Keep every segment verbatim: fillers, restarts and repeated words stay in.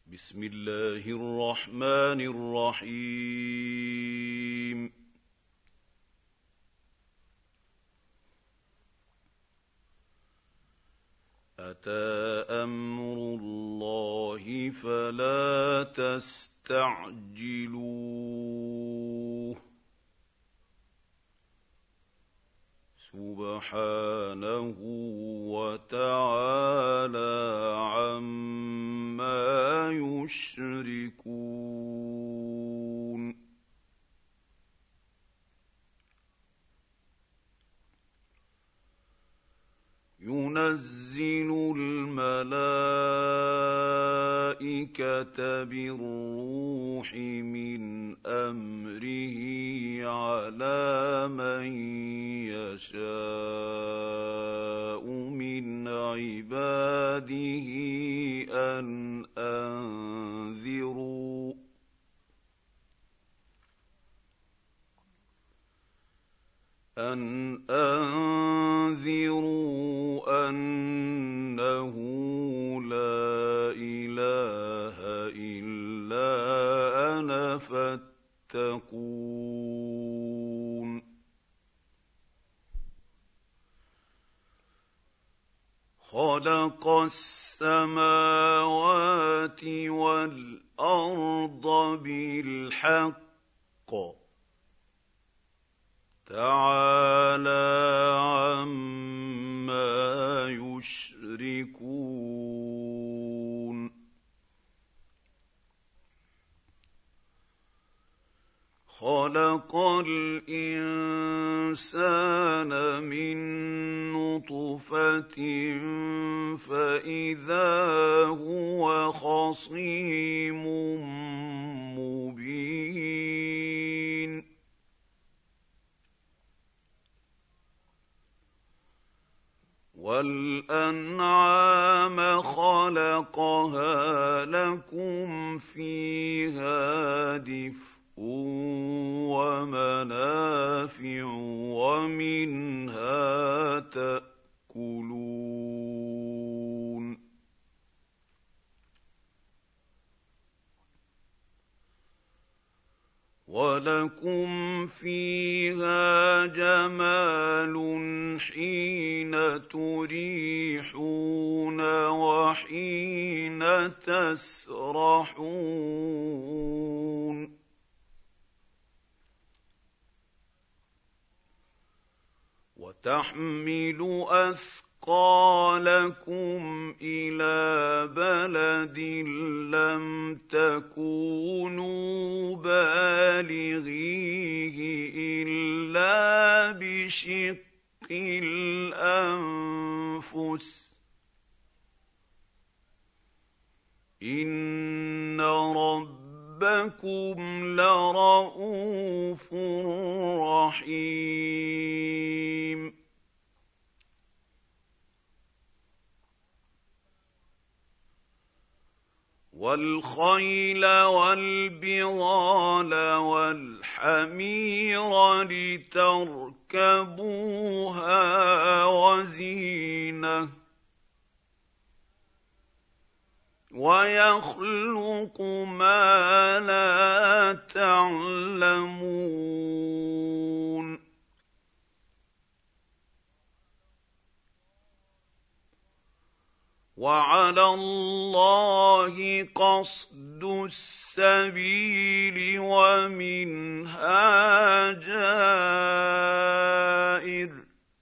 بسم الله الرحمن الرحيم. أتى أمر الله فلا تستعجلوه سبحانه وتعالى عما يشركون. ينزل الملائكة بالروح من أمره على من يشاء من عباده أن أنذروا أن أنذروا أنه لا إله إلا أنا فاتقون. خلق السماوات والأرض بالحق تعالى عما يشركون. خلق الإنسان من نطفة فإذا هو خصيم مبين. والأنعام خلقها لكم فيها دفء ومنافع ومنها تأكلون. ولكم فيها جمال حين تريحون وحين تسرحون. وتحمل أثقالكم إلى بلد لم تكونوا بالغيه إلا بشق الأنفس إن ربكم لرءوف رحيم. والخيل والبغال والحمير لتركبوها وزينة ويخلق ما لا تعلمون. وعلى الله قصد السبيل ومنها جائر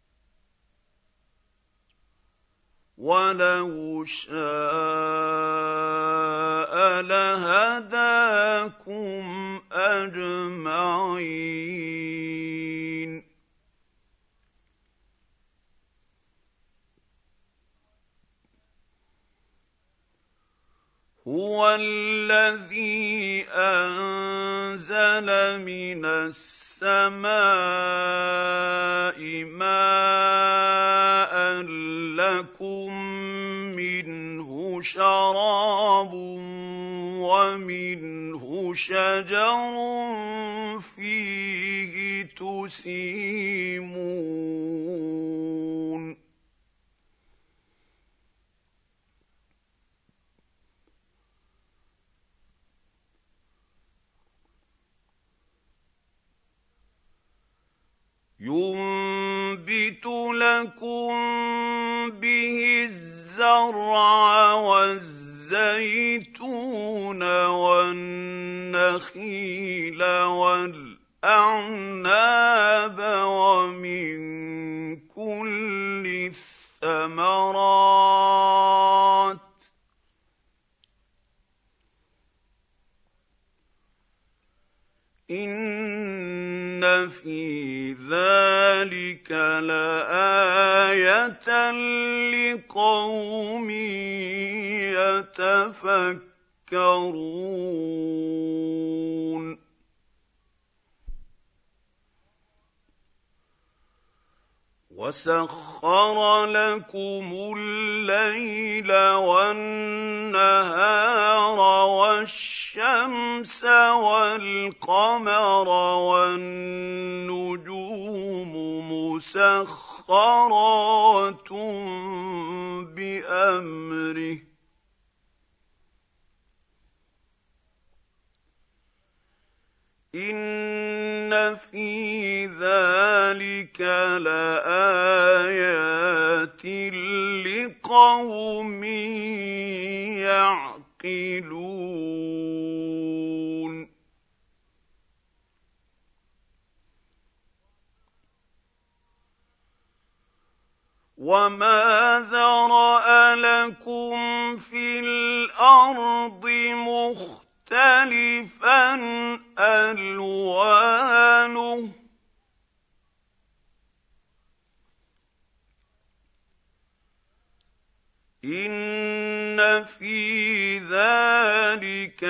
ولو شاء لهداكم أجمعين. هو الذي أنزل من السماء ماء لكم منه شراب ومنه شجر فيه تسيمون. ينبت لكم به الزرع والزيتون والنخيل والأعناب ومن كل الثمرات إن في ذلك لآية لقوم يتفكرون وسخر لكم الليل والنهار والشمس والقمر والنجوم مسخرات بأمره إن في ذلك لآيات لقوم يعقلون وما ذرأ لكم في الأرض مختلفا مختلفا ألوانه إن في ذلك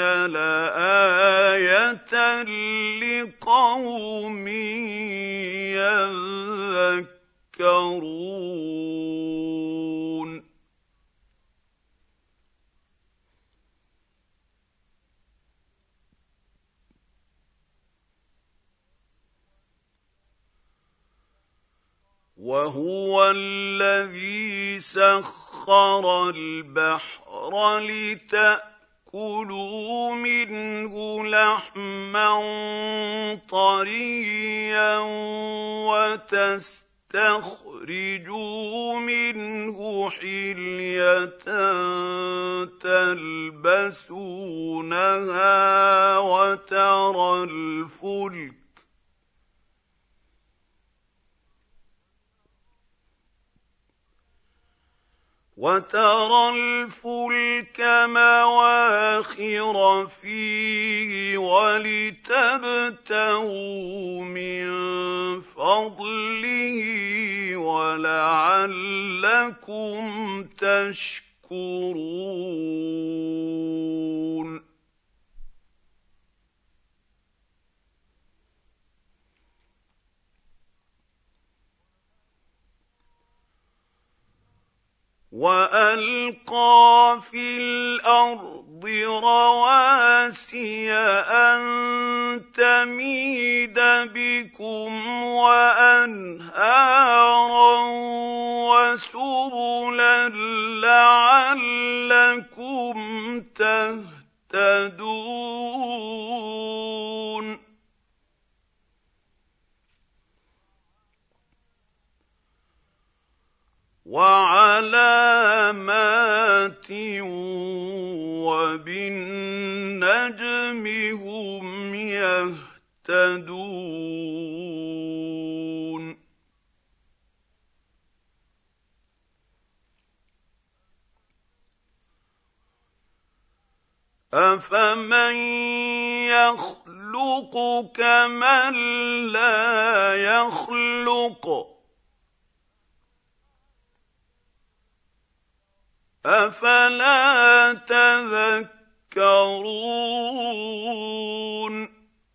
لآية لقوم يذكرون وهو الذي سخر البحر لتأكلوا منه لحما طريا وتستخرجوا منه حلية تلبسونها وترى الفلك وترى الفلك مواخر فيه ولتبتغوا من فضله ولعلكم تشكرون وألقى في الأرض رواسي أن تميد بكم وأنهارا وسبلا لعلكم تهتدون وعلامات وبالنجم هم يهتدون أفمن يخلق كمن لا يخلق أفلا تذكرون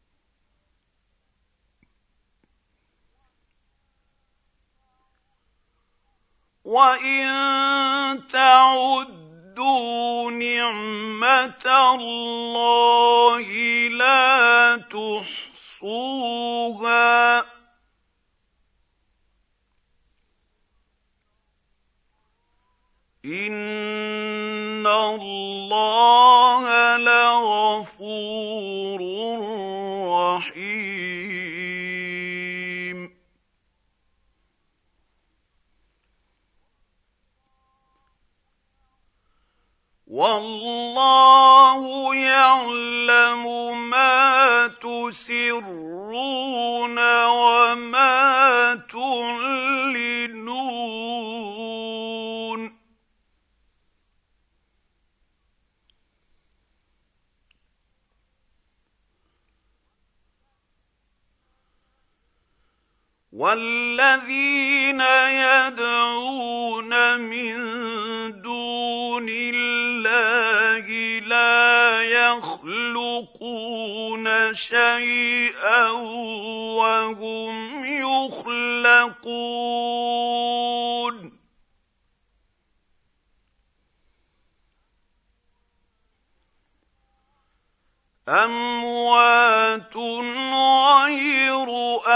وإن تعدوا نعمة الله لا تحصوها إن الله لغفور رحيم والله يعلم ما تسرون وما تعلنون والذين يدعون من دون الله لا يخلقون شيئا وهم يخلقون أموات غير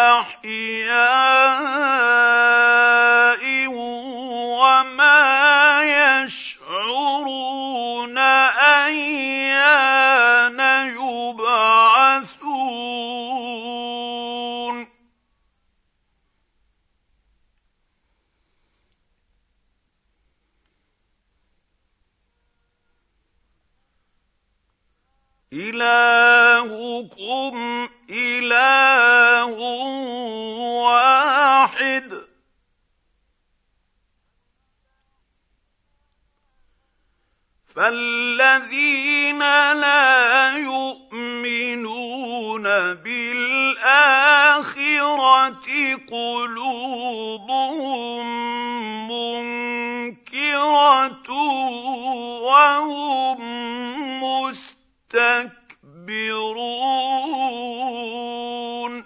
أحياء وما يشعرون أيان يبعثون إلهكم إله واحد فالذين لا يؤمنون بالآخرة قلوبهم منكرة وهم مستكبرون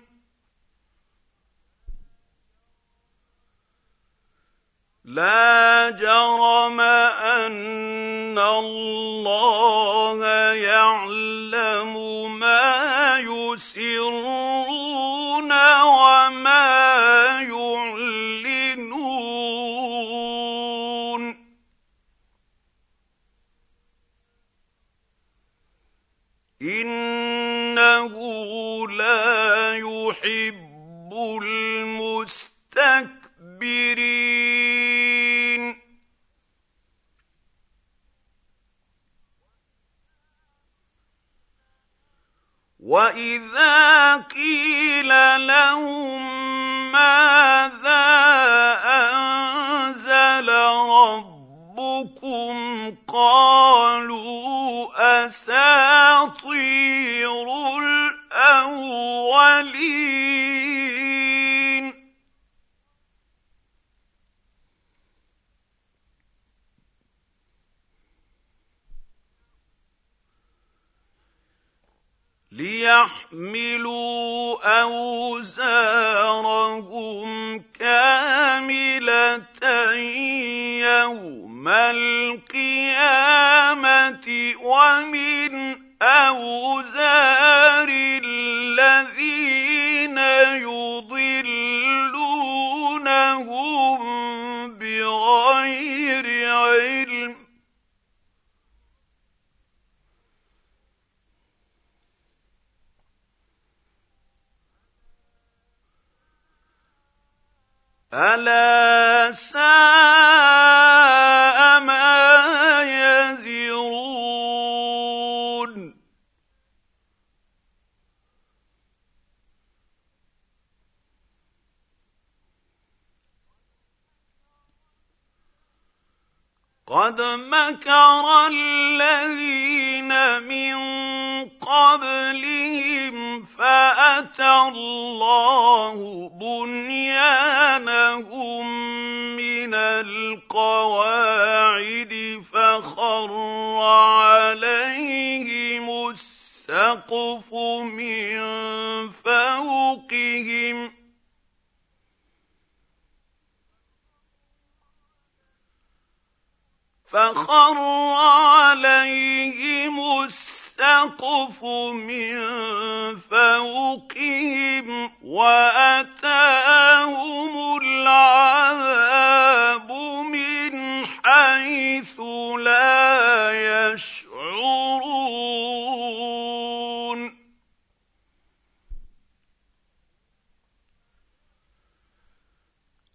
لا جرم أن الله يعلم ما يسرون وما يعلنون إنه لا يحب المستكبرين وإذا قيل لهم ماذا أنزل ربكم قالوا أساطير الأولين ليحملوا أوزارهم كاملة يوم القيامة ومن أوزار الذين يضلونهم بغير علم ألا ساء ما يزرون قد مكر الذين من قبلهم فأتى الله بنيانهم من القواعد فخر عليهم السقف من فوقهم فخر عليهم السقف من فوقهم وأتاهم العذاب من حيث لا يشعرون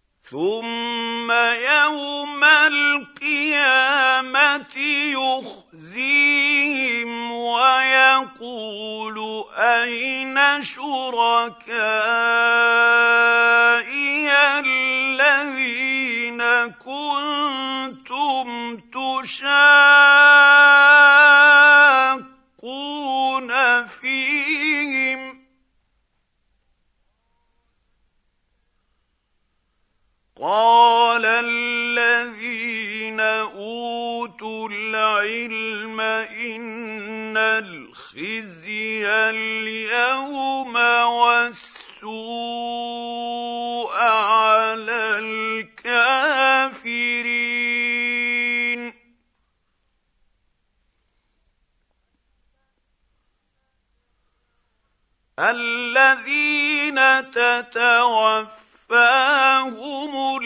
ثم يوم القيامة يخزيهم يخزيهم ويقول أين شركائي الذين كنتم تشاقون فيهم قال الذين أوتوا العلم إن الخزي اليوم والسوء على الكافرين الذين تتوفاهم فهم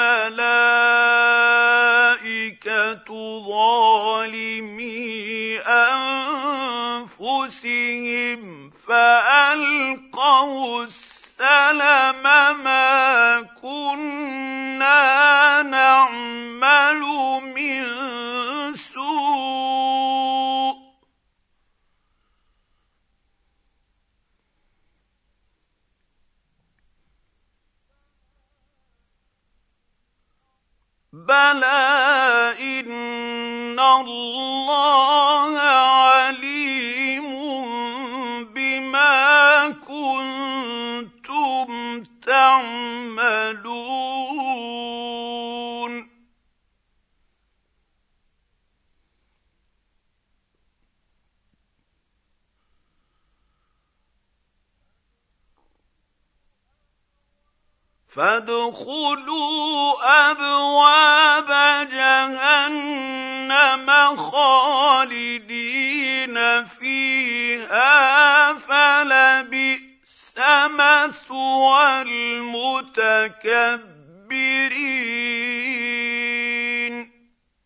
الملائكة ظالمي أنفسهم فألقوا السلم ما كنا نعمل من سوء بلى إن الله عليم بما كنتم تعملون فادخلوا أبواب جهنم خالدين فيها فلبئس مثوى المتكبرين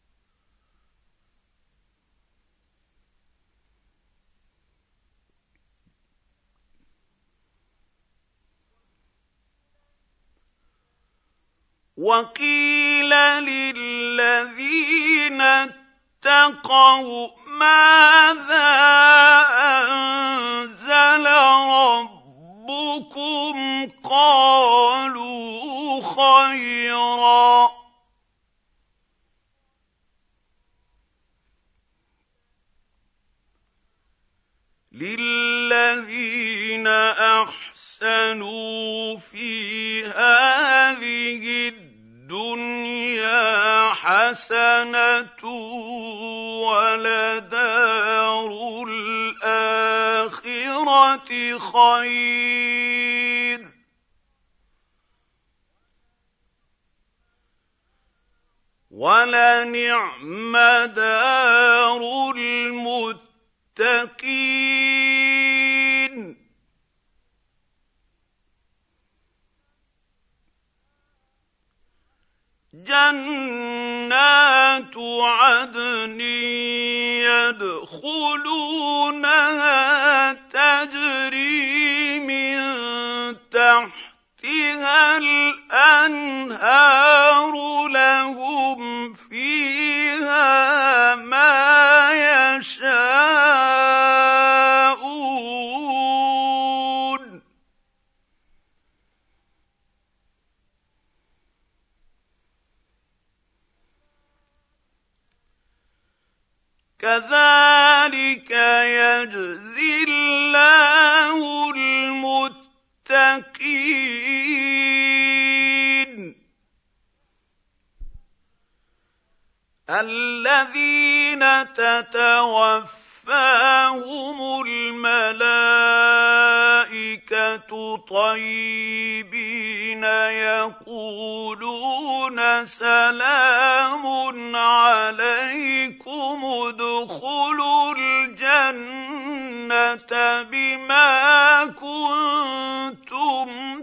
وقيل للذين اتقوا ماذا أنزل ربكم قالوا خيرا للذين أحسنوا في هذه الدنيا حسنة ولدار الآخرة خير ولنعم دار المتقين جنات عدن يدخلونها تجري من تحتها الأنهار لهم فيها ما يشاءون كذلك يجزي الله المتقين الذين تتوفاهم الملائكة طيبين يقولون سلام عليكم ادخلوا الجنة بما كنتم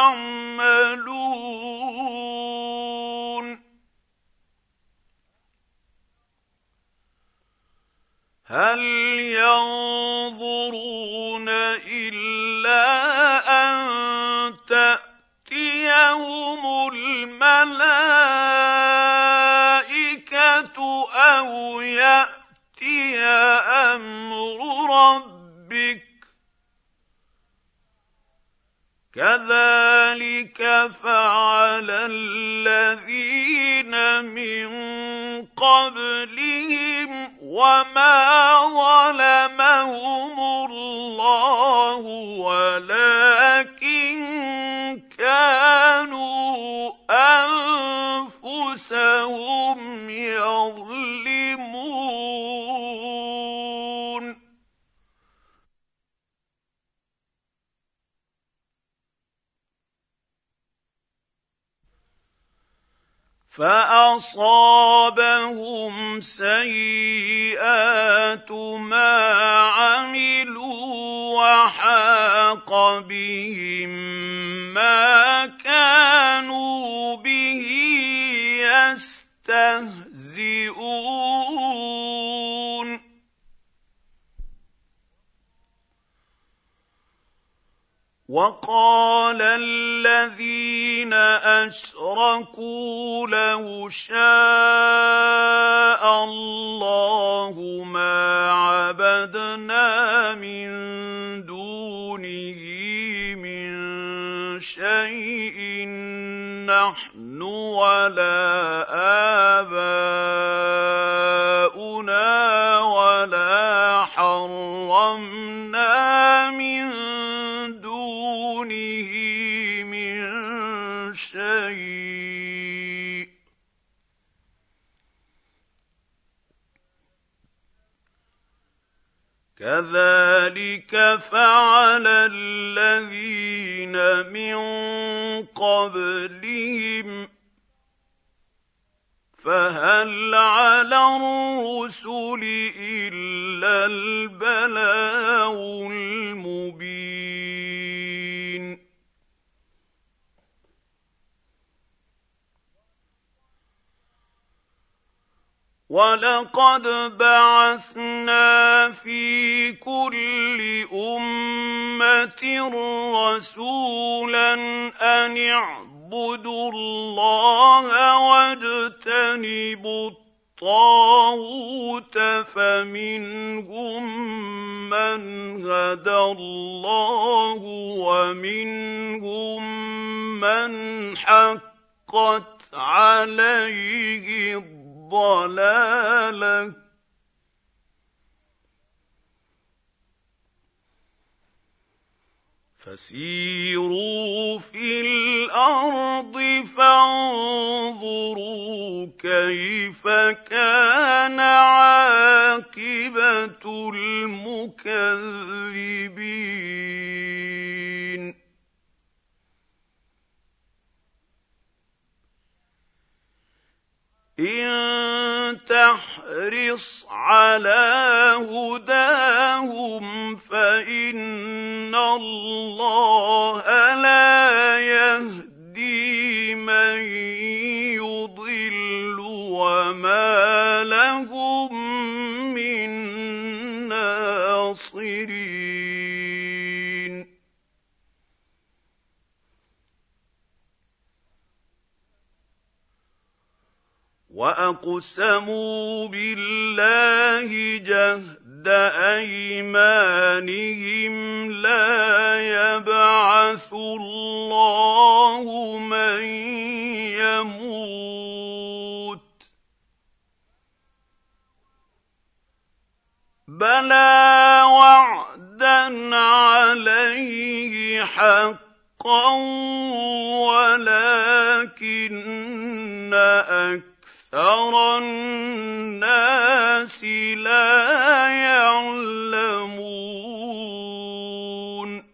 تعملون هل ينظرون إلا أن تأتيهم الملائكة أو يأتي كذلك فعل الذين من قبلهم وما ظلمهم الله ولكن كانوا أنفسهم يظلمون. فأصابهم سيئات ما عملوا وحاق بهم ما كانوا به يستهزئون. وقال الذين أشركوا لو شاء الله ما عبدنا من دونه من شيء نحن ولا آباؤنا ولا حرمنا من دونه من شيء كذلك فعل الذين من قبلهم فهل على الرسل إلا البلاغ المبين. ولقد بعثنا في كل أمة رسولا أن اعبدوا الله واجتنبوا الطاغوت فمنهم من هدى الله ومنهم من حقت عليه الضلاله فسيروا في الأرض فانظروا كيف كان عاقبة المكذبين. إن تحرص على هداهم فإن الله لا يهدي من يضل وما لهم من ناصرين. وأقسموا بالله جهد أيمانهم لا يبعث الله من يموت بلى وعدا عليه حقا ولكن أكثر أكثر الناس لا يعلمون.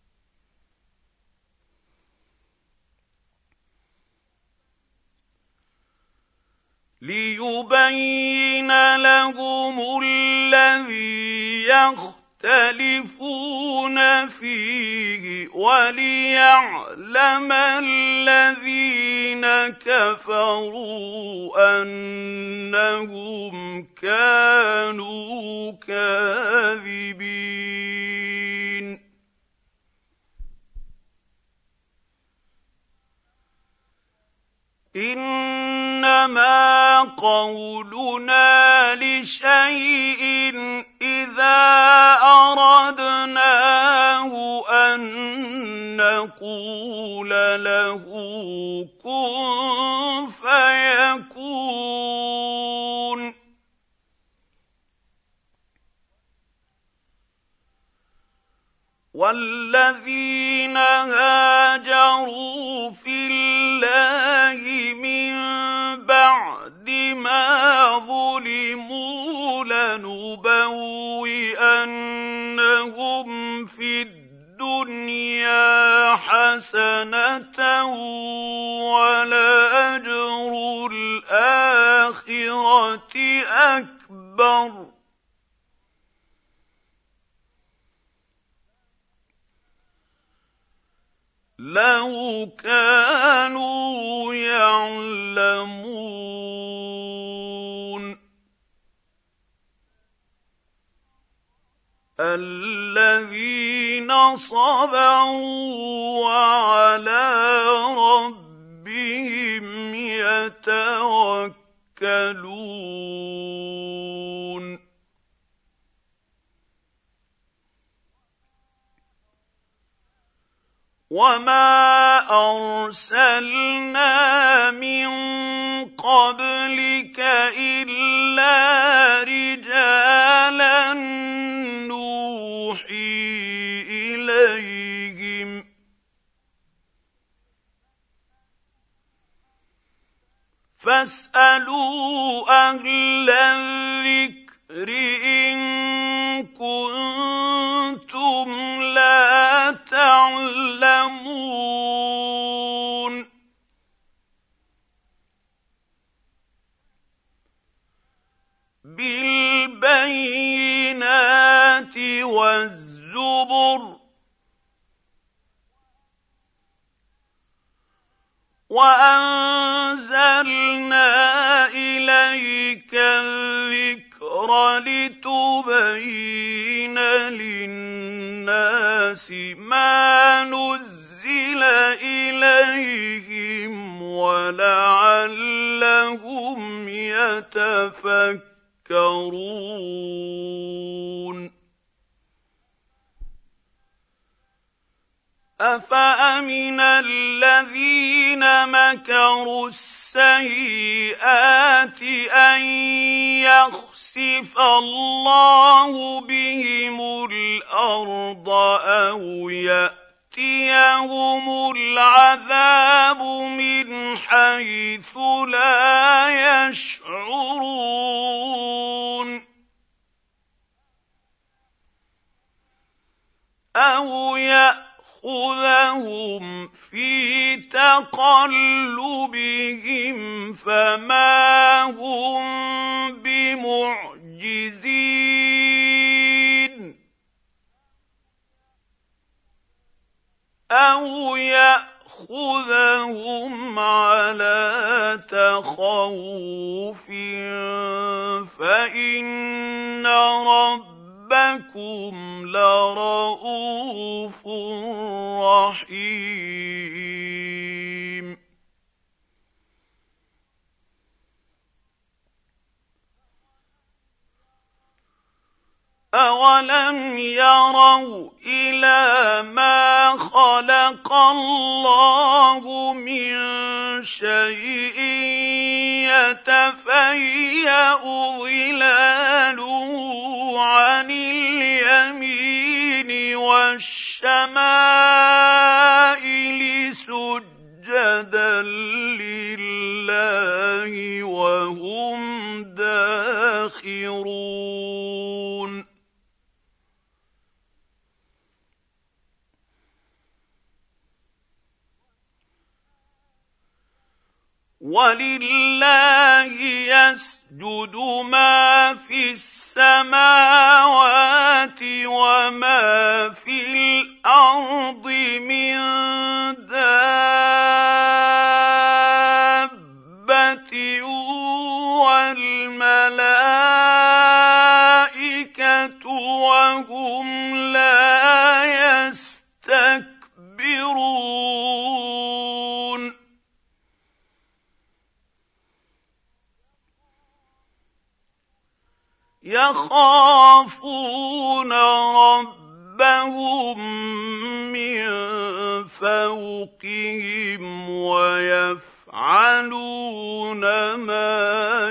ليبين لهم الذي يختلفون فيه وليعلم الذين كفروا أنهم كانوا كاذبين. إنما قولنا لشيء إذا أردناه أن نقول والذين هاجروا في الله من بعد ما ظلموا لنبوئنهم في الدنيا حسنة ولأجر الآخرة أكبر لو كانوا يعلمون. الذين صبروا وعلى ربهم يتوكلون. وما أرسلنا من قبلك إلا رجالا نوحي إليهم فاسألوا أهل الذكر إن كنتم لا تعلمون. بالبينات والزبر وأنزلنا إليك الذكر لتبين للناس ما نزل إليهم ولعلهم يتفكرون. أفأمن الذين مكروا السيئات أن يخسف الله بهم الأرض أو يأتيهم العذاب من حيث لا يشعرون أو يأتيهم خذهم في تقلبهم فما هم بمعجزين أو يأخذهم على تخوف فإن ربهم ربكم لرؤوف رحيم. أولم يروا إلى ما خلق الله من شيء يتفيأ ظلاله عن اليمين والشمائل سجدا لله وهم داخرون. ولله يسجد ما في السماوات وما في الأرض من دابة والملائكة وهم لا يستكبرون. يخافون ربهم من فوقهم ويفعلون ما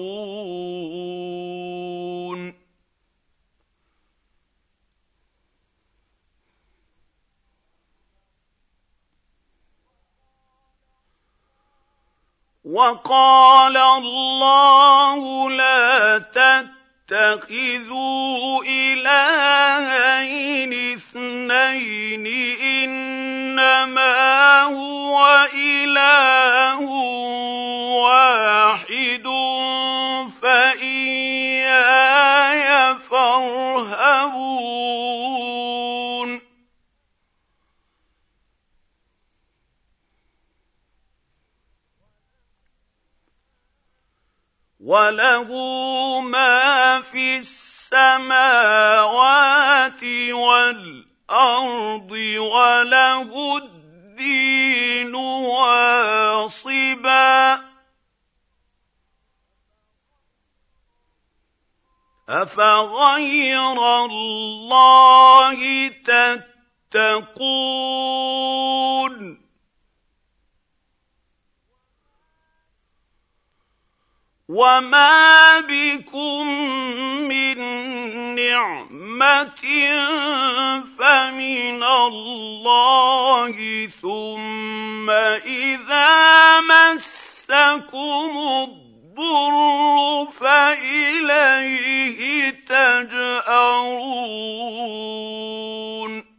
يؤمرون. وقال الله لا تتخذوا إلهين اثنين إنما هو إله واحد فإياي فارهبون وله ما في السماوات والأرض وله الدين واصبا أفغير الله تتقون وما بكم من نعمة فمن الله ثم إذا مسكم الضر فإليه تجأرون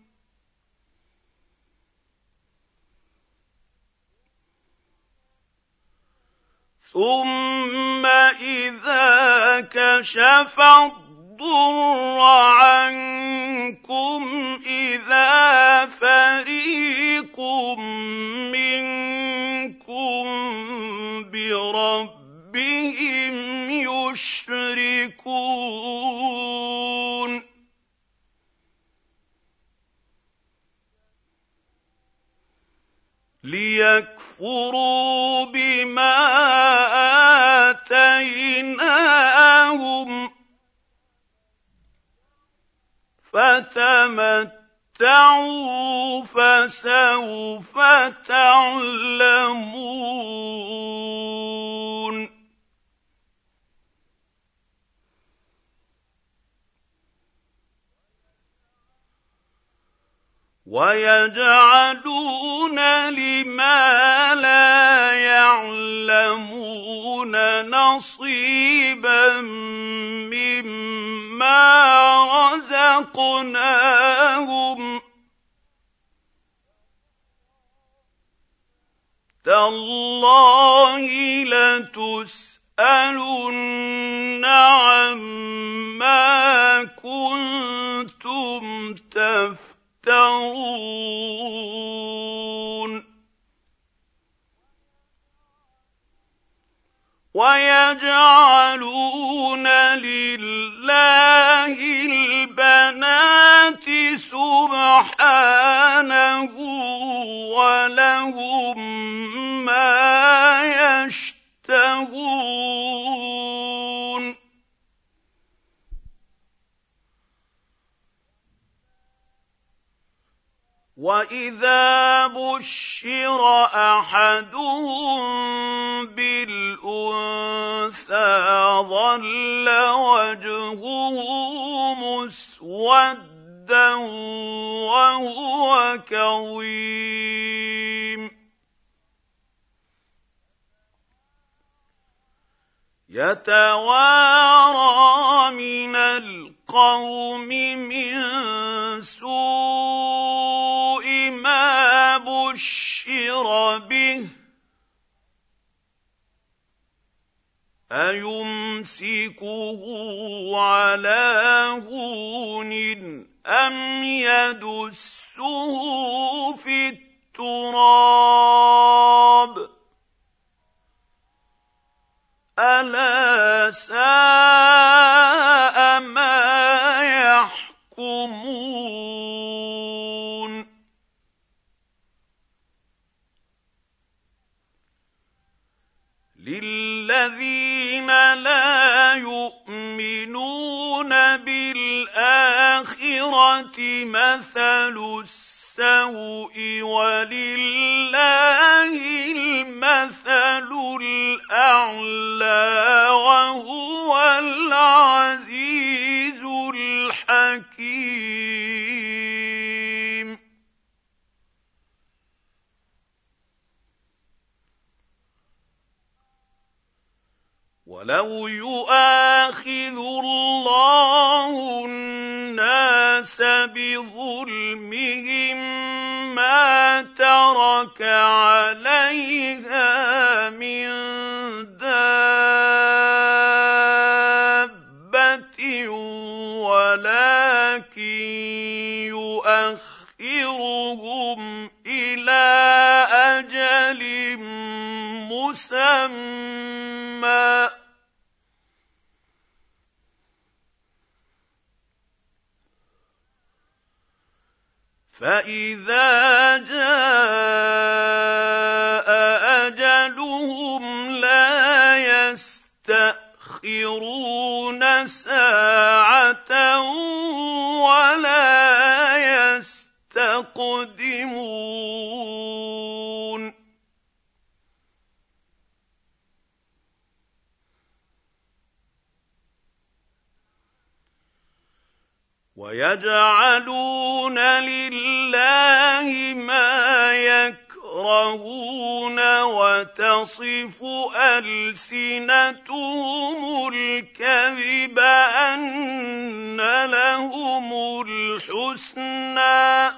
ثم إذا كشف الضر عنكم إذا فريق منكم بربهم يشركون ليكفروا بما آتيناهم فتمتعوا فسوف تعلمون ويجعلون لما لا يعلمون نصيبا مما رزقناهم تالله لتسألن عما كنتم تفترون ويجعلون لله البنات سبحانه ولهم ما يشتهون وإذا بشر أحدهم بالأنثى ظل وجهه مسودا وهو كظيم يتوارى من القوم من سوء ما بشر به أيمسكه على هون أم يدسه في التراب ألا ساء ما يحكمون للذين لا يؤمنون بالآخرة مثل السوء ولله المثل الأعلى وهو العزيز الحكيم ولو يؤاخذ الله الناس بظلمهم ما ترك عليها من دابة ولكن يؤخرهم إلى أجل مسمى فإذا جاء أجلهم لا يستأخرون ساعة ولا يستقدمون ويجعلون لله ما يكرهون وتصف ألسنتهم الكذب أن لهم الحسنى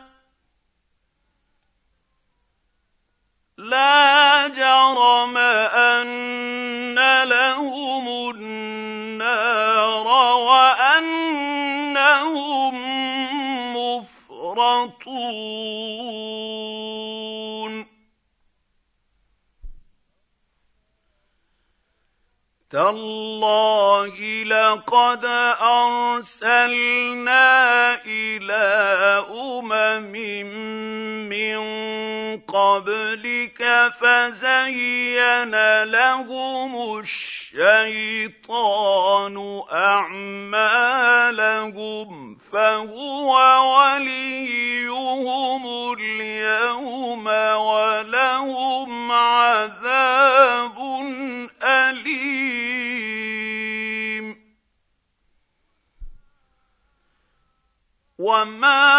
لا جرم أن لهم النار وأنهم مفرطون تالله لقد أرسلنا إلى أمم من قبلك فزين لهم الشيطان أعمالهم فهو وليهم اليوم ولهم عذاب أليم وما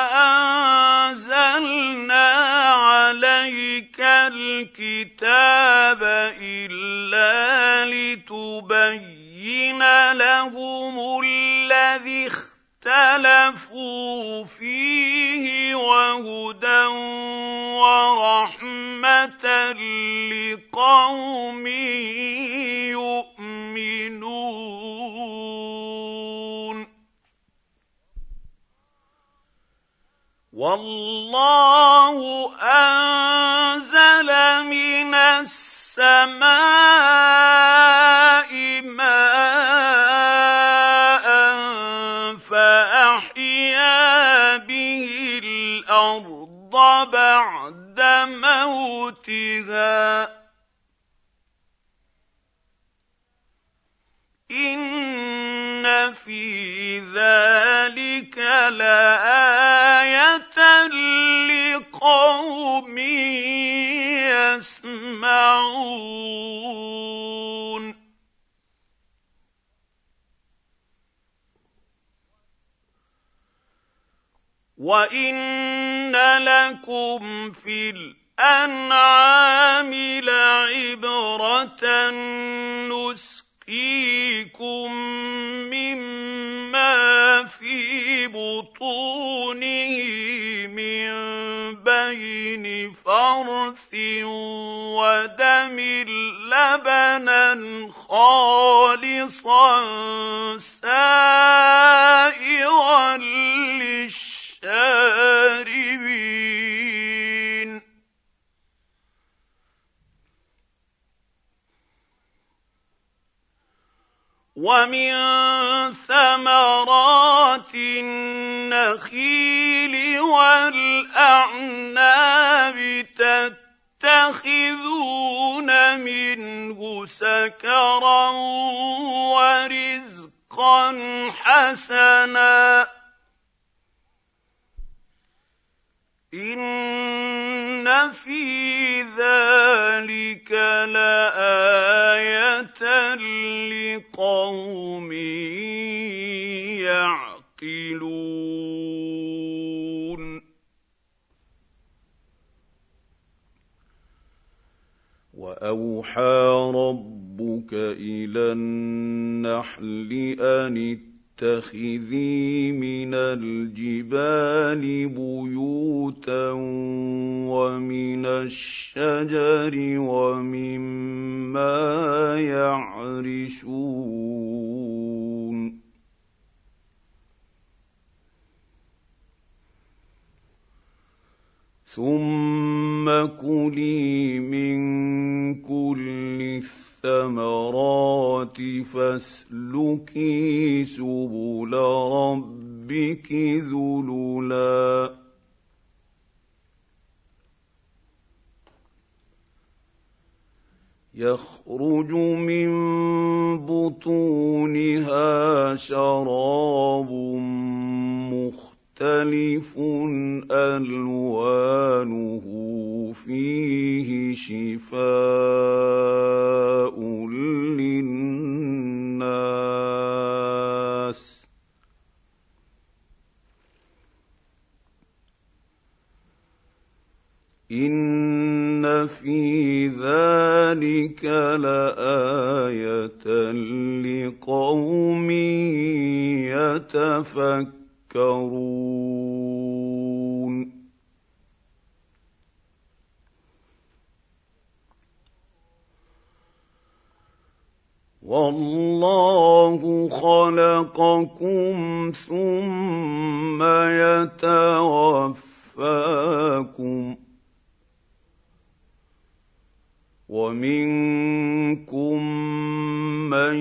أنزلنا عليك الكتاب إلا لتبين لهم الذي اختلفوا فيه وهدى ورحمة لقوم يؤمنون والله أنزل من السماء ماء فأحيا به الأرض بعد موتها إن في ذلك لآية لقوم يسمعون وإن لكم في الأنعام لعبرة نسقيكم مما في بطونه من بين فرث ودم لبنا خالصا سائغا للشاربين ومن ثمرات النخيل والأعناب تتخذون منه سكرا ورزقا حسنا إن في ذلك لآية لقوم يعقلون وأوحى ربك ربك إلى النحل أن اتخذي من الجبال بيوتا ومن الشجر ومما يعرشون ثم كلي من كل الثمرات فاسلكي سبل ربك ذللا يخرج من بطونها شراب مختلف ألوانه فيه شفاء للناس إن في ذلك لآية لقوم يتفكرون والله خلقكم ثم يتوفاكم ومنكم من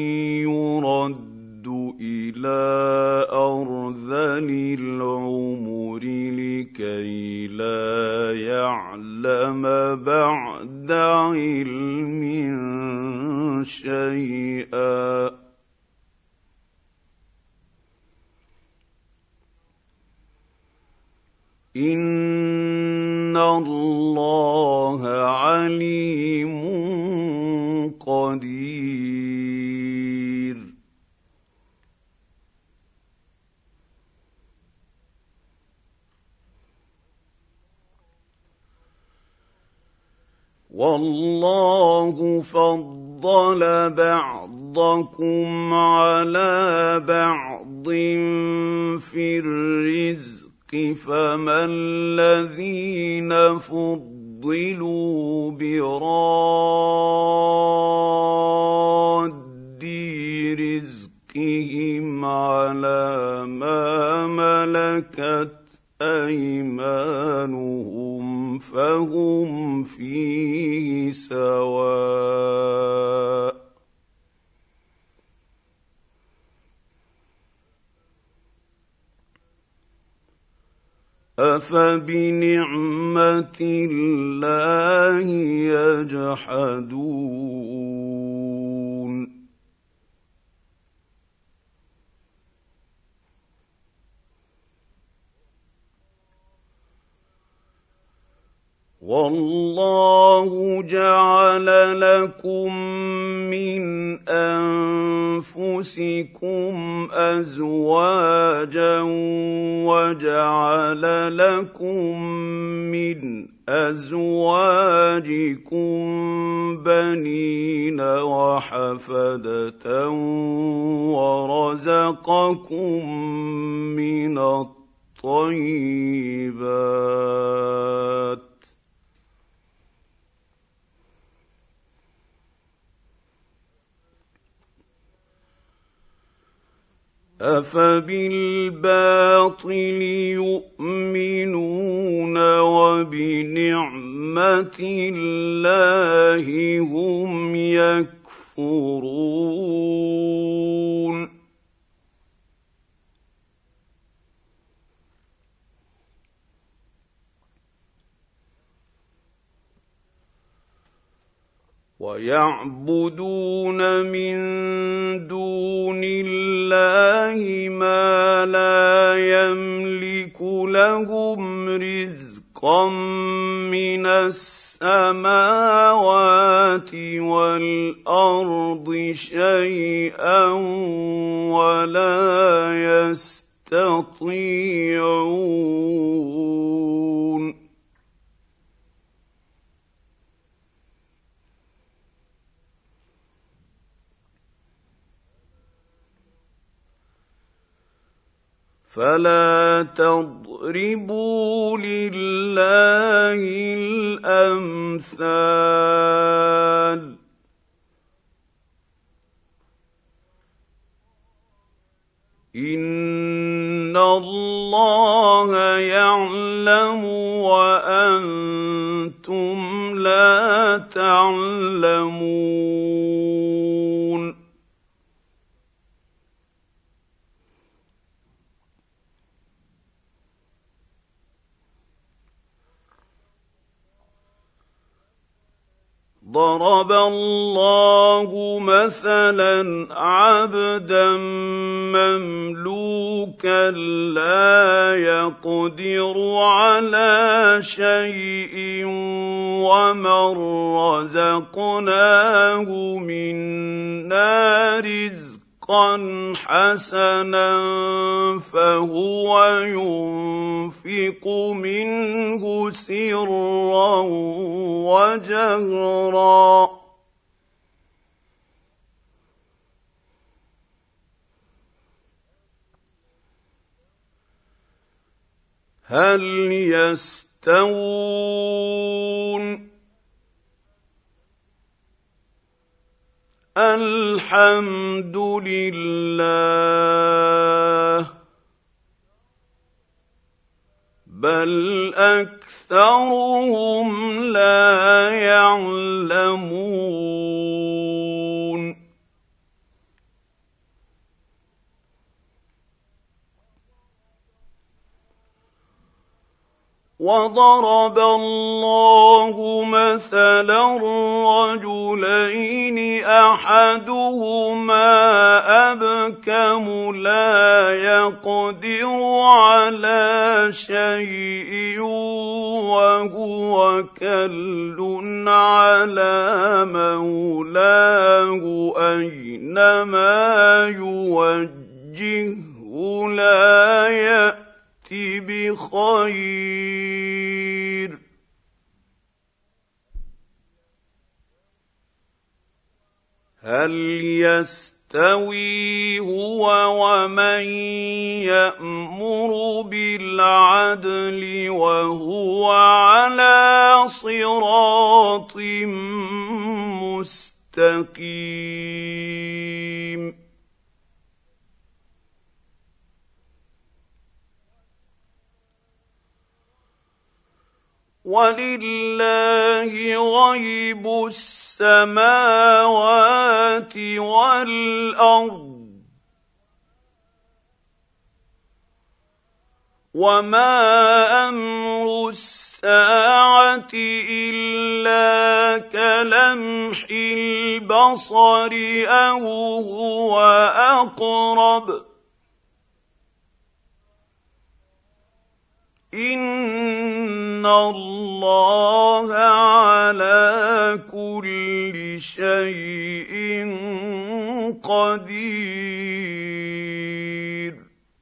يرد إلى أرذل العمر لكي لا يعلم بعد علم شيئا إن الله عليم قدير والله فضل بعضكم على بعض في الرزق فما الذين فضلوا براد رزقهم على ما ملكت أيمانهم فهم فيه سواء أفبنعمة الله يجحدون والله جعل لكم من أنفسكم أزواجا وجعل لكم من أزواجكم بنين وحفدة ورزقكم من الطيبات أفبالباطل يؤمنون وبنعمة الله هم يكفرون ويعبدون من دون الله ما لا يملك لهم رزقا من السماوات والأرض شيئا ولا يستطيعون فلا تضربوا لله الامثال ان الله يعلم وانتم لا تعلمون ضرب الله مثلا عبدا مملوكا لا يقدر على شيء ومن رزقناه منا رزقا حسنا فهو ينفق منه سرا وجهرا هل يستوون الحمد لله بل اكثرهم لا يعلمون وضرب الله مثلا رجلين احدهما ابكم لا يقدر على شيء وهو كل على مولاه اينما يوجهه لا يأتي بخير هل يستوي هو ومن يأمر بالعدل وهو على صراط مستقيم ولله غيب السماوات والأرض وما أمر الساعة إلا كلمح البصر أو هو أقرب إن الله على كل شيء قدير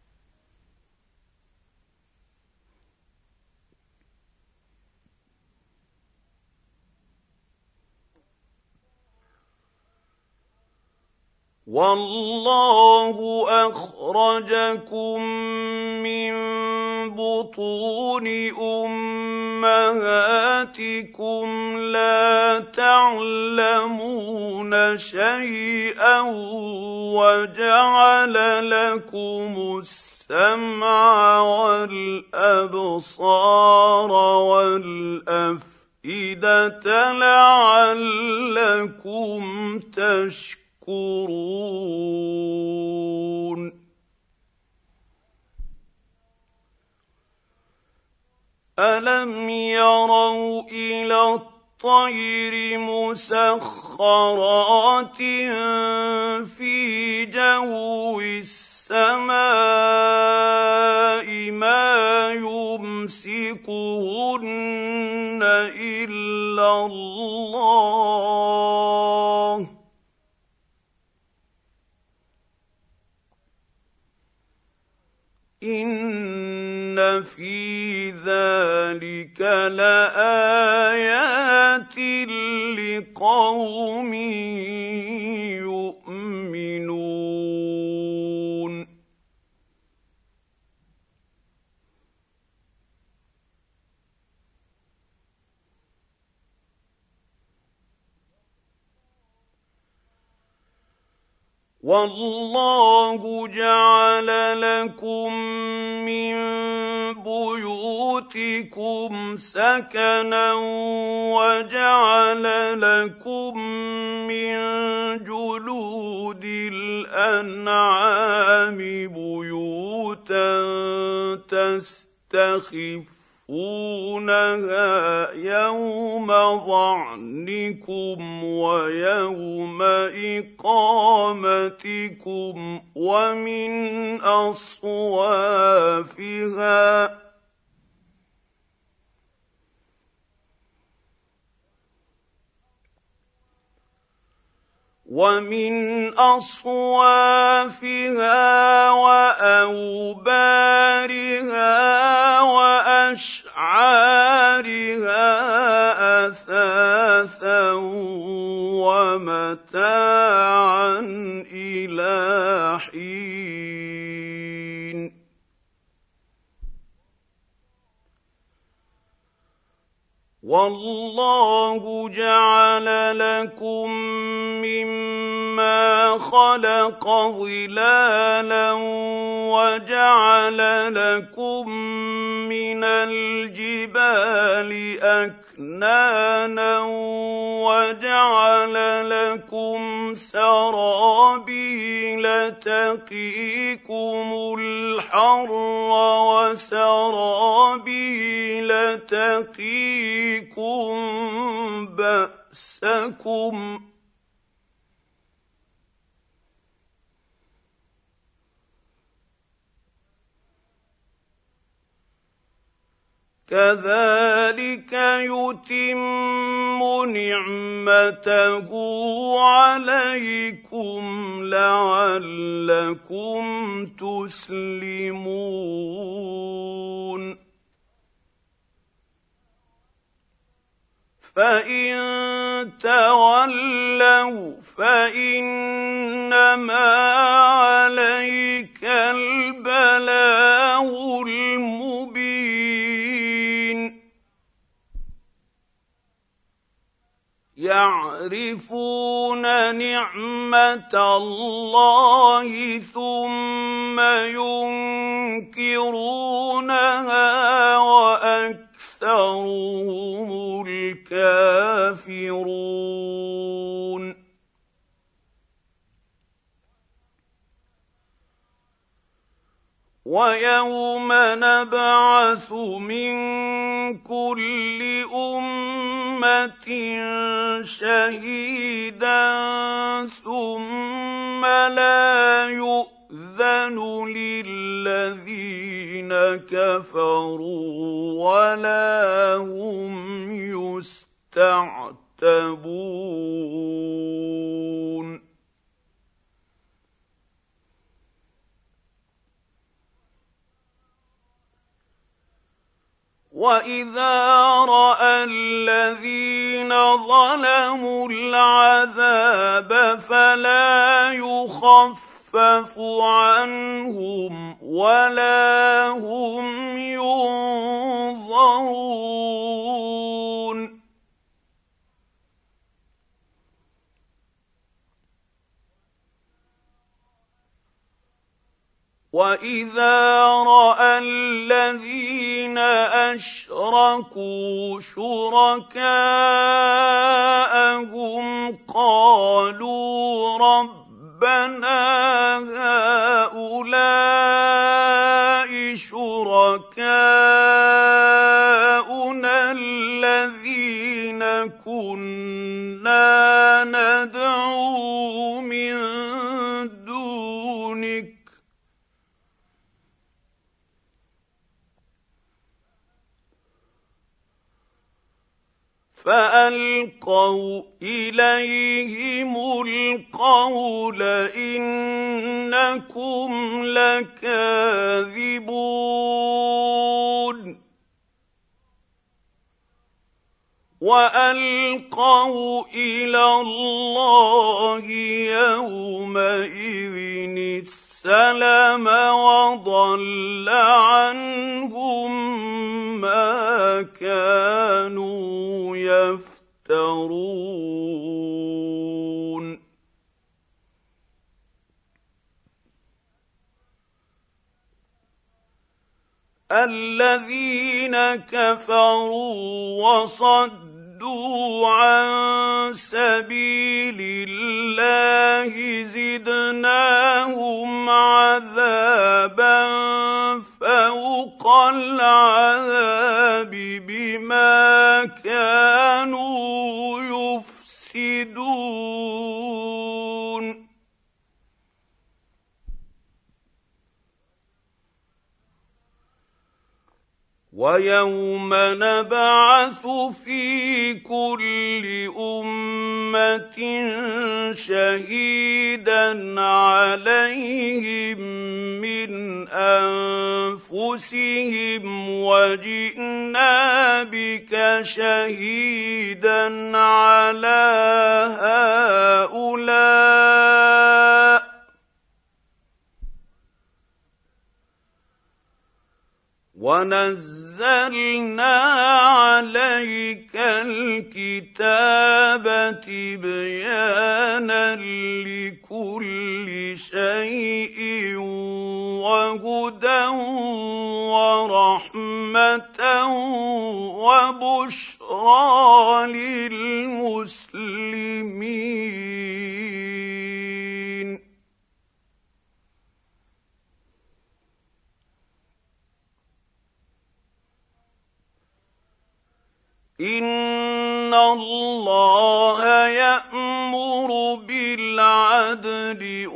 والله أخرجكم من بطون أمهاتكم لا تعلمون شيئا وجعل لكم السمع والأبصار والأفئدة لعلكم تشكرون ألم يروا إلى الطير مسخرات في جو السماء ما يمسكهن إلا الله إن في ذلك لآيات لقوم يؤمنون والله جعل لكم من بيوتكم سكنا وجعل لكم من جلود الأنعام بيوتا تستخفونها يوم ظعنكم ويوم إقامتكم ومن أصوافها ومن أصوافها وأوبارها وأشعارها أثاثا ومتاعا إلى حين والله جعل لكم مما خلق ظلالا وجعل لكم من الجبال أكنانا وجعل لكم سرابيل تقيكم الحر وسرابيل تقيكم بأسكم كذلك يتم نعمته عليكم لعلكم تسلمون فإن تولوا فإنما عليك البلاغ المبين يعرفون نعمة الله ثم ينكرونها وأكثرهم الكافرون ويوم نبعث من كل أمة شهيدا ثم لا يؤذن للذين كفروا ولا هم يستعتبون وَإِذَا رَأَى الَّذِينَ ظَلَمُوا الْعَذَابَ فَلَا يُخَفَّفُ عَنْهُمْ وَلَا هُمْ يُنظَرُونَ وَإِذَا رَأَى الَّذِينَ أَشْرَكُوا شُرَكَاءَهُمْ قَالُوا رَبَّنَا هَؤُلَاءِ شُرَكَاؤُنَا الَّذِينَ كُنَّا نَدْعُو مِن دُونِكَ فَأَلْقَوْا إِلَيْهِمُ الْقَوْلَ إِنَّكُمْ لَكَاذِبُونَ وَأَلْقَوْا إِلَى اللَّهِ يَوْمَئِذٍ السَّلَمَ وَضَلَّ عَنْهُم مَّا كَانُوا يَفْتَرُونَ الذين كفروا وصدوا عن سبيل الله زدناهم عذابا فوق العذاب بما كانوا يفسدون. ويوم نبعث في كل أمة شهيدا عليهم من أنفسهم وجئنا بك شهيدا على هؤلاء ونزلنا عليك الكتاب تبيانا لكل شيء وهدى ورحمة وبشرى للمسلمين. إن الله يأمر بالعدل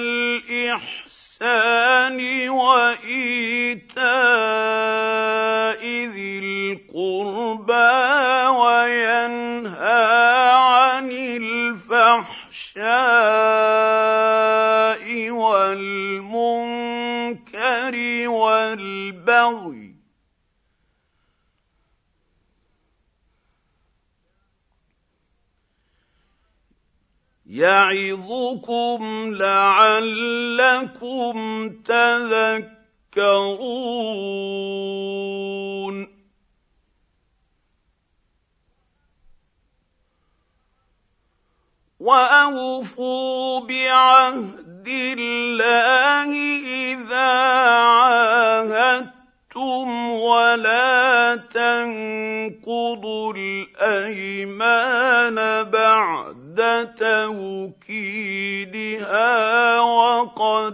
والإحسان وإيتاء ذي القربى وينهى عن الفحشاء والمنكر والبغي يعظكم لعلكم تذكرون. وأوفوا بعهد الله إذا عاهدتم ولا تنقضوا الأيمان بعد توكيدها وقد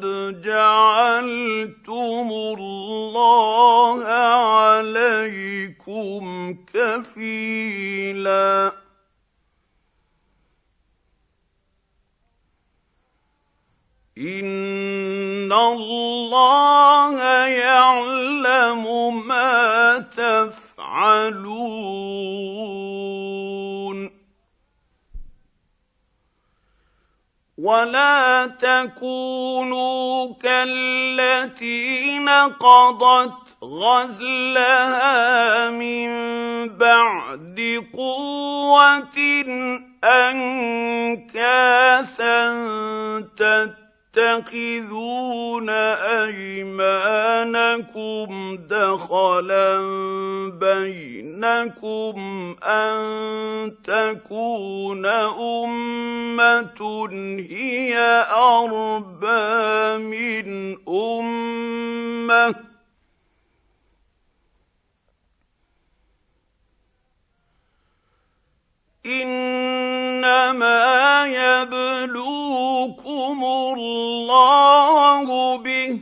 جعلتم الله عليكم كفيلا. إن الله يعلم ما تفعلون. ولا تكونوا كالتي نقضت غزلها من بعد قوة أنكاثا تتخذون أيمانكم دخلا بينكم أن تكون أمة هي أربى من أمة إنما يبلوكم الله به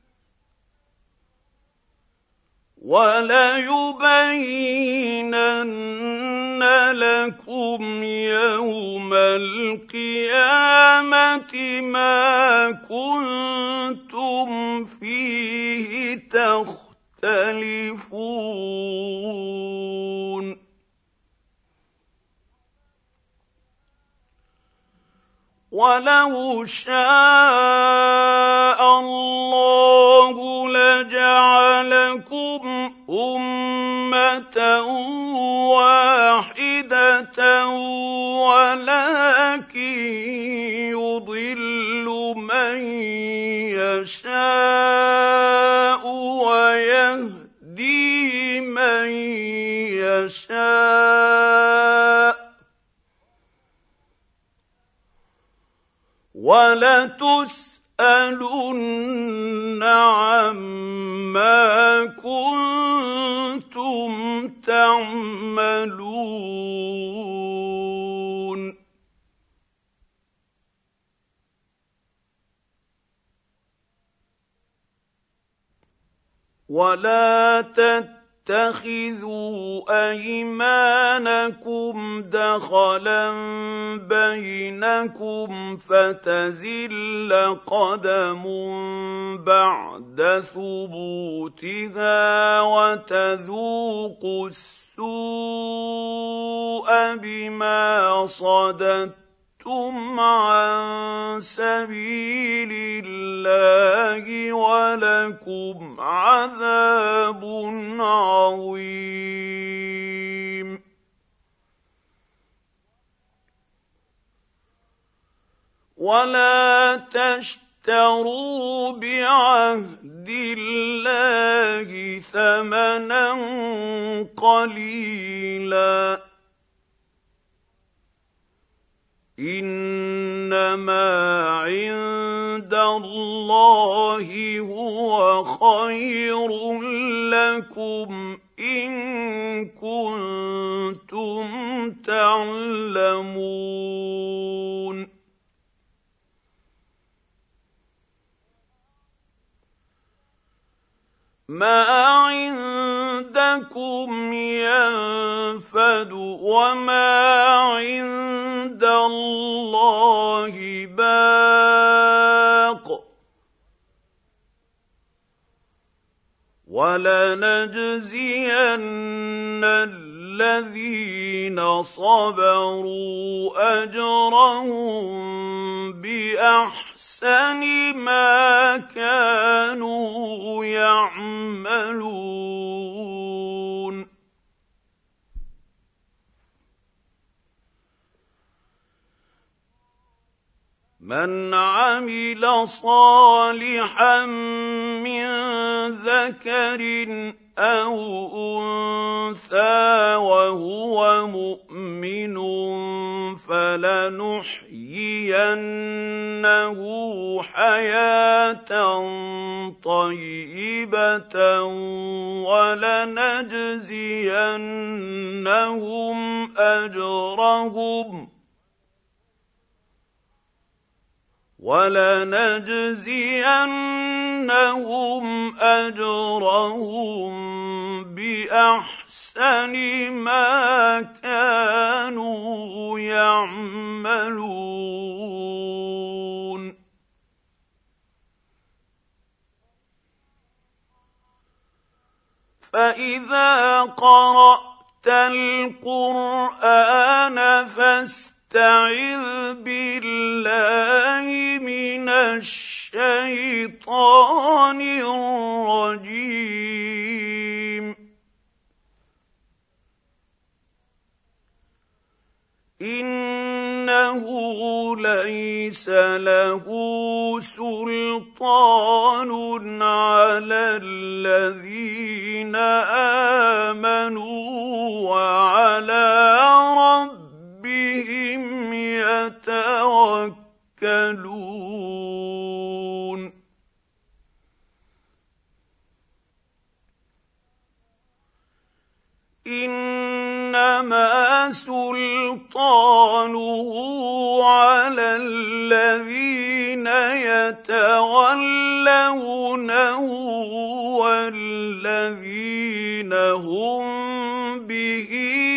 وليبينن لكم يوم القيامة ما كنتم فيه تختلفون. ولو شاء الله لجعلكم أمة واحدة ولكن يضل من يشاء ويهدي من يشاء ولتسألن عما كنتم تعملون ولا تتخذوا ايمانكم دخلا بينكم فتزل قدم بعد ثبوتها وتذوقوا السوء بما صددتم عن سبيل الله ولكم عذاب عظيم ولا تشتروا بعهد الله ثمنا قليلا إنما عند الله هو خير لكم إن كنتم تعلمون ما عندكم ينفد وما عند الله باق ولنجزين الذين صبروا أجرهم بأحسن ما كانوا يعملون من عمل صالحا من ذكر أو أنثى وهو مؤمن فلنحيينه حياة طيبة ولنجزينهم أجرهم ولنجزينهم أجرهم بأحسن ما كانوا يعملون فإذا قرأت القرآن فاستعذ استعذ بالله من الشيطان الرجيم إنه ليس له سلطان على الذين آمنوا وعلى ربهم بهم يتوكلون إنما سلطانه على الذين يتولونه والذين هم به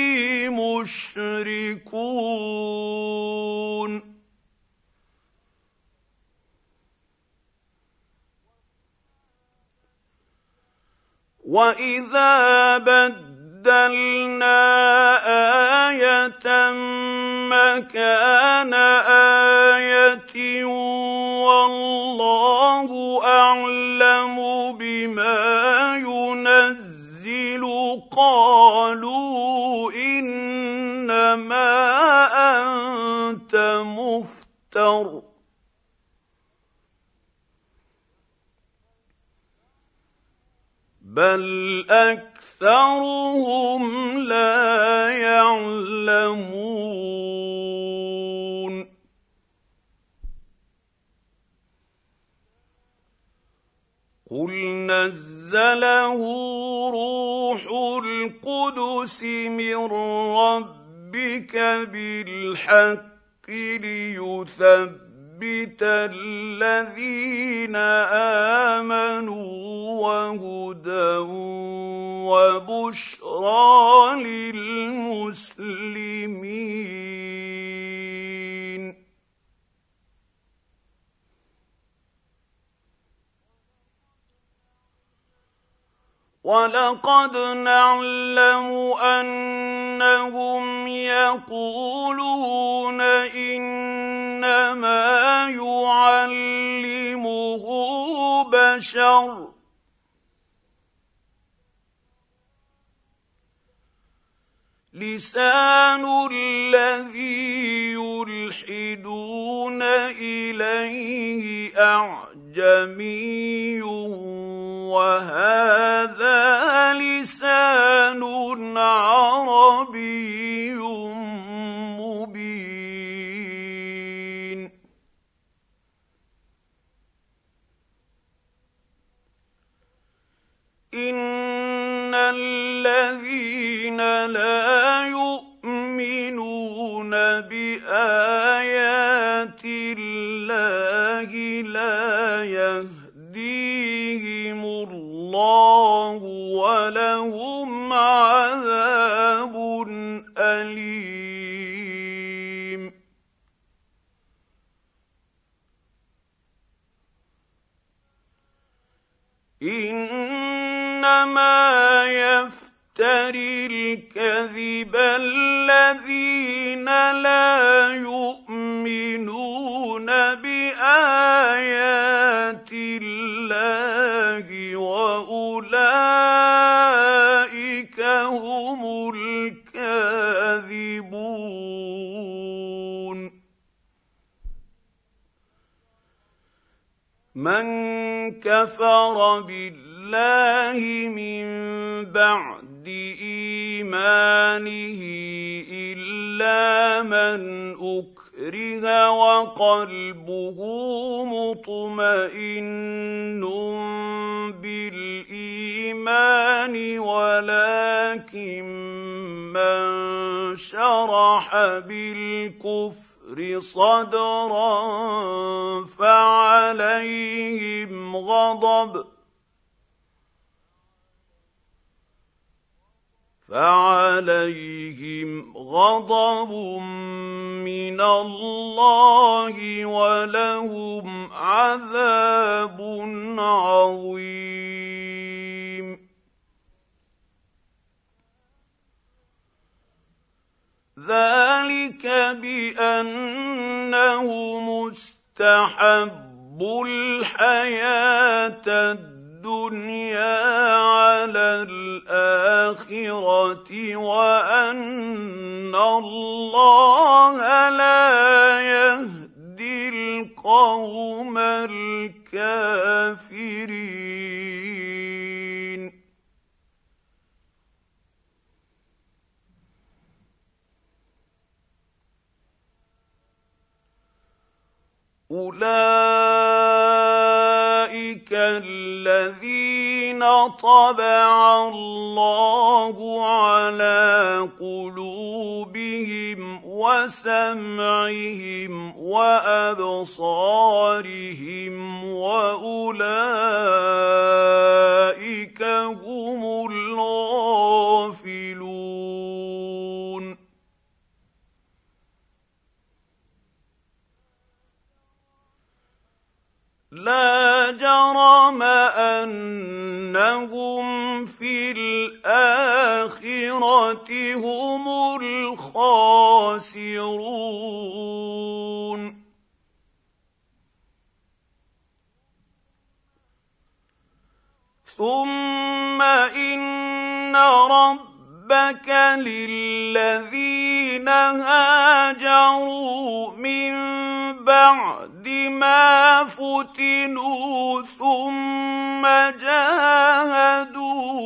مشركون وإذا بدلنا آية مكان آية والله أعلم بما ينزل قالوا إنما أنت مفتر بل أكثرهم لا يعلمون قل نزل نزله روح القدس من ربك بالحق ليثبت الذين آمنوا وهدى وبشرى للمسلمين. ولقد نعلم أنهم يقولون إنما يعلمه بشر لسان الذي يلحدون إليه أعجمي وهذا لسان عربي مبين. إن الذين لا يؤمنون بآيات الله لا يهديهم الله ولهم عذاب أليم. إنما يفتري الكذب الذين لا يؤمنون بآيات الله وأولئك هم الكاذبون. من كفر بالله من بعد إيمانه إلا من أكره وقلبه مطمئن بالإيمان ولكن من شرح بالكفر صدرا فعليهم غضب فعليهم غضب من الله ولهم عذاب عظيم. ذلك بأنه مستحب الحياة الدنيا على الآخرة وأن الله لا يهدي القوم الكافرين. أولئك الذين طبع الله على قلوبهم وسمعهم وأبصارهم وأولئك هم الغافلون. لا جرم أنهم في الآخرة هم الخاسرون. ثم إن ربك للذين هاجروا من بعد ما فتنوا ثم جاهدوا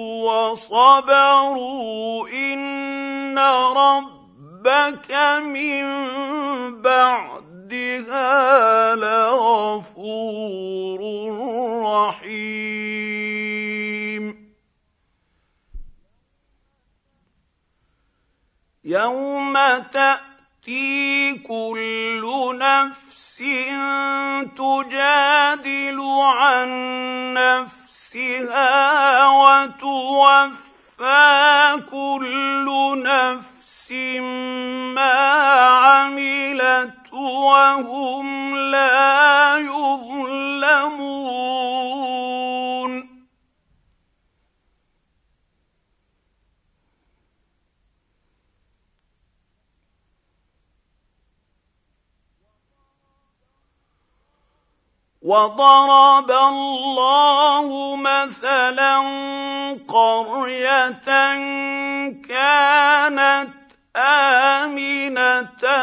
وصبروا إن ربك من بعدها لغفور رحيم. يوم تأتي كل نفس تجادل عن نفسها وتوفى كل نفس ما عملت وهم لا يظلمون. وضرب الله مثلا قرية كانت آمنة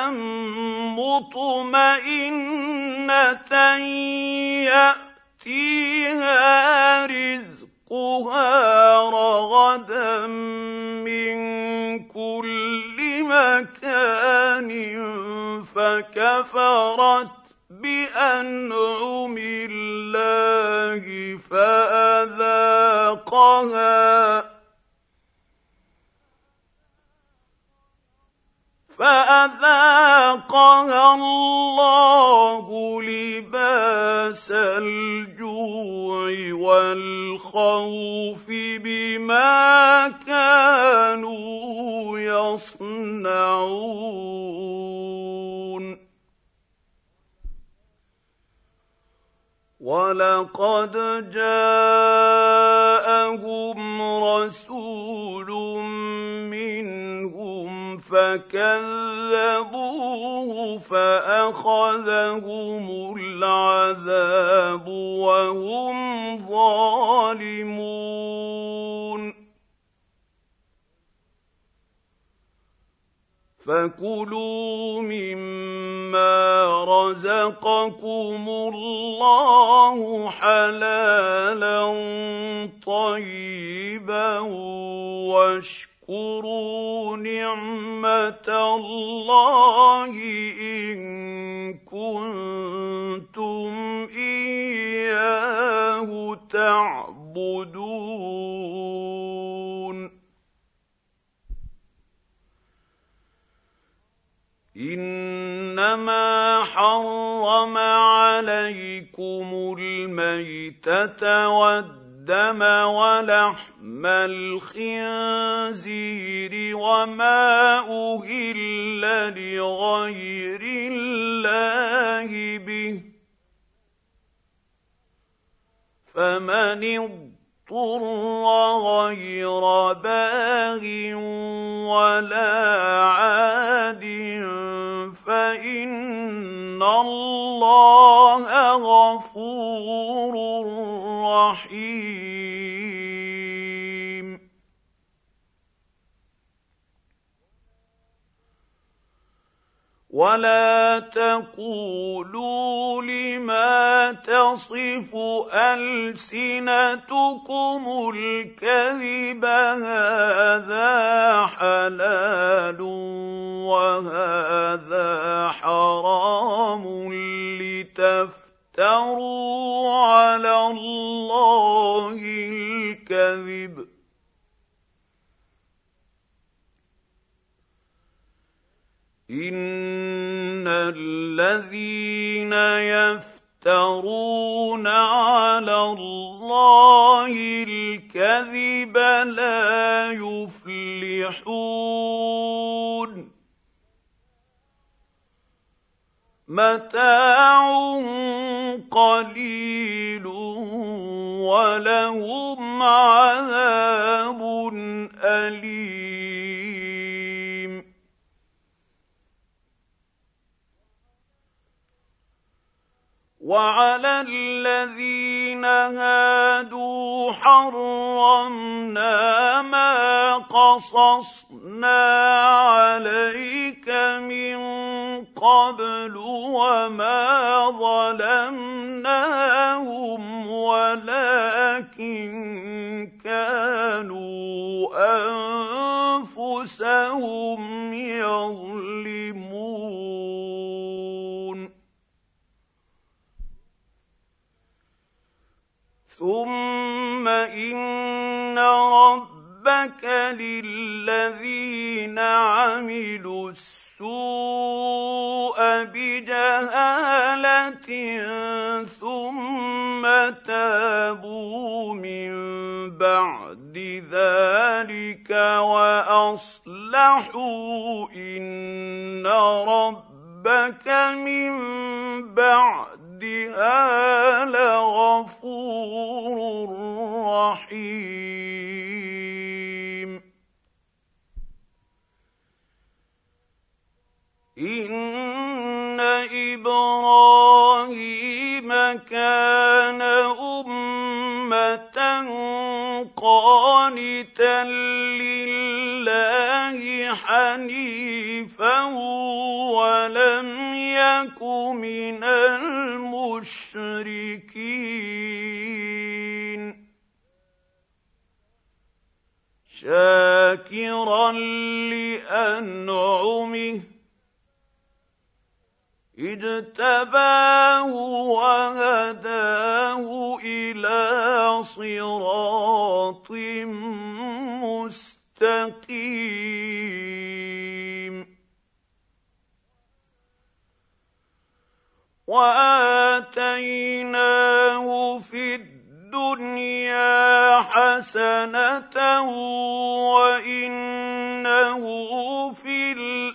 مطمئنة يأتيها رزقها رغدا من كل مكان فكفرت بأنعم الله فأذاقها فأذاقها الله لباس الجوع والخوف بما كانوا يصنعون. ولقد جاءهم رسول منهم فكذبوه فأخذهم العذاب وهم ظالمون. فكلوا مما رزقكم الله حلالا طيبا واشكروا نعمة الله إن كنتم إياه تعبدون. إنما حرم عليكم الميتة والدم ولحم الخنزير وما أهل لغير الله به فمن اضطر غير باغ ولا عاد فإن الله غفور رحيم. ولا تقولوا لما تصف ألسنتكم الكذب هذا حلال وهذا حرام لتفتروا على الله الكذب إن الذين يفترون على الله الكذب لا يفلحون. متاع قليل ولهم عذاب أليم. وعلى الذين هادوا حرمنا ما قصصنا عليك من قبل وما ظلمناهم ولكن كانوا أنفسهم يظلمون. ثم إن ربك ربك للذين عملوا السوء بجهالة ثم تابوا من بعد ذلك وأصلحوا إن ربك من بعدها لغفور رحيم. إن إبراهيم كان أمة قانتا لله حنيفا ولم يك من المشركين شاكرا لأنعمه اجتباه وهداه إلى صراط مستقيم وآتيناه في الدنيا حسنة وإنه في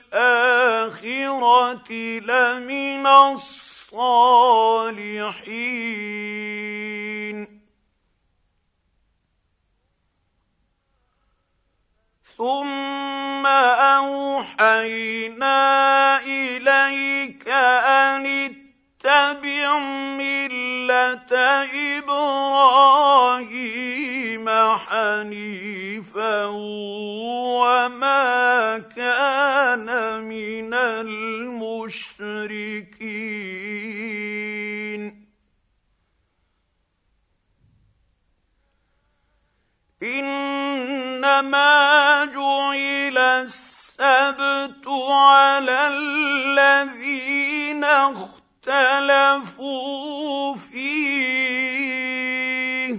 الآخرة لمن الصالحين. ثم أوحينا إليك أن اتبع ملة إبراهيم حنيفا وما كان من المشركين. إنما جعل السبت على الذين اختلفوا فيه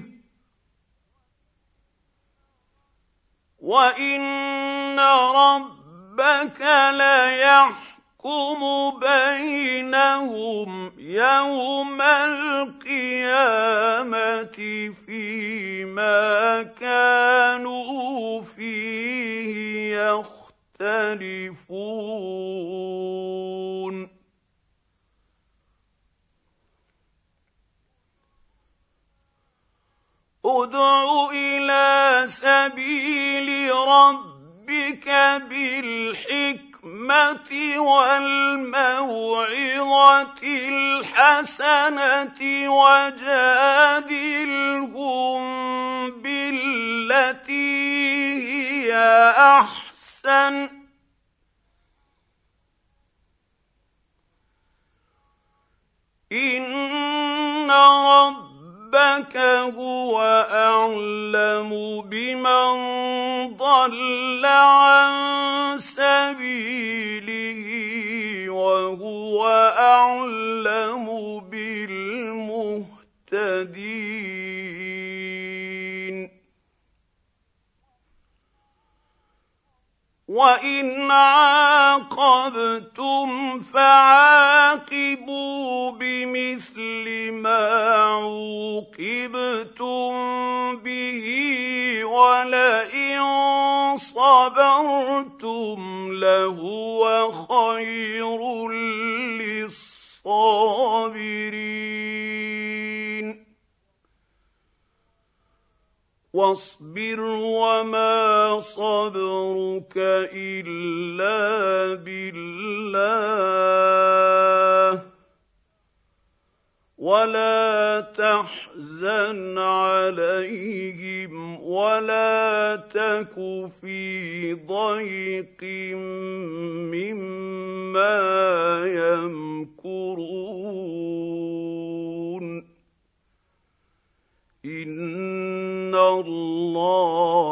وإن ربك ليحكم بينهم يوم القيامة فيما كانوا فيه يختلفون. ادع إلى سبيل ربك بالحكمة والموعظة الحسنة وجادلهم بالتي هي أحسن إن ربك هو أعلم بمن ضل عن سبيله وهو أعلم بالمهتدين. وإن عاقبتم فعاقبوا بمثل ما عوقبتم به ولئن صبرتم لهو خير للصابرين. واصبر وما صبرك إلا بالله ولا تحزن عليهم ولا تك في ضيق مما يمكرون. إن الله